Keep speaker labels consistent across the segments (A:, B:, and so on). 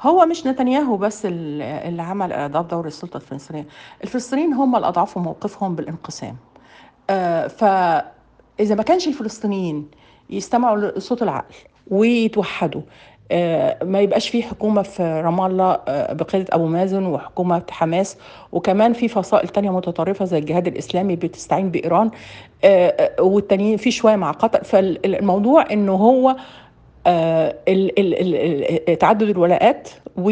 A: هو مش نتنياهو بس اللي عمل إضعاف دور السلطة الفلسطينية، الفلسطينيين هم اللي أضعفوا موقفهم بالانقسام. فإذا ما كانش الفلسطينيين يستمعوا لصوت العقل ويتوحدوا، ما يبقاش في حكومة في رام الله بقيادة أبو مازن وحكومة حماس، وكمان في فصائل تانية متطرفة زي الجهاد الإسلامي بتستعين بإيران، والتانيين في شوية مع قطر. فالموضوع إنه هو تعدد الولاءات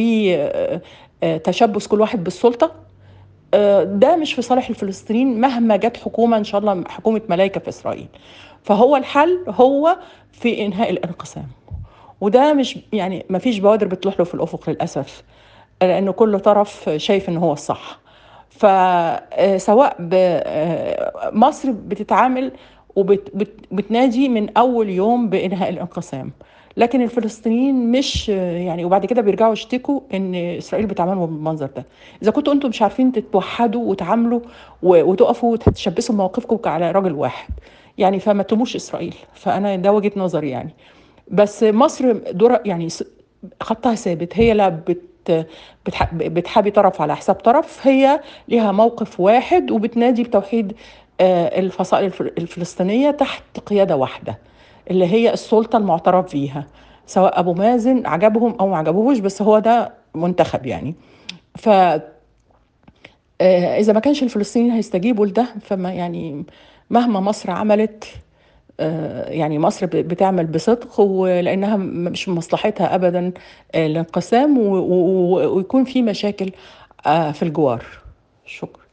A: وتشبث كل واحد بالسلطة، ده مش في صالح الفلسطينيين مهما جت حكومة، إن شاء الله حكومة ملايكة في إسرائيل. فهو الحل هو في إنهاء الانقسام، وده مش يعني ما فيش بوادر بتلوح له في الأفق للأسف، لأنه كل طرف شايف إن هو الصح. فسواء مصر بتتعامل وبتنادي من أول يوم بإنهاء الانقسام، لكن الفلسطينيين مش يعني، وبعد كده بيرجعوا يشتكوا ان اسرائيل بتعاملهم بالمنظر ده. اذا كنتوا انتم مش عارفين تتوحدوا وتعاملوا وتقفوا وتشبثوا مواقفكم على راجل واحد، يعني فما تلوموش اسرائيل. فانا ده وجهة نظري يعني. بس مصر دور يعني خطها ثابت، هي لا بتحابي طرف على حساب طرف، هي لها موقف واحد وبتنادي بتوحيد الفصائل الفلسطينية تحت قيادة واحدة، اللي هي السلطة المعترف بيها، سواء أبو مازن عجبهم أو ما عجبوش، بس هو ده منتخب يعني. ف إذا ما كانش الفلسطينيين هيستجيبوا لده، فما يعني مهما مصر عملت، يعني مصر بتعمل بصدق، ولأنها مش من مصلحتها أبدا الانقسام ويكون في مشاكل في الجوار. شكرا.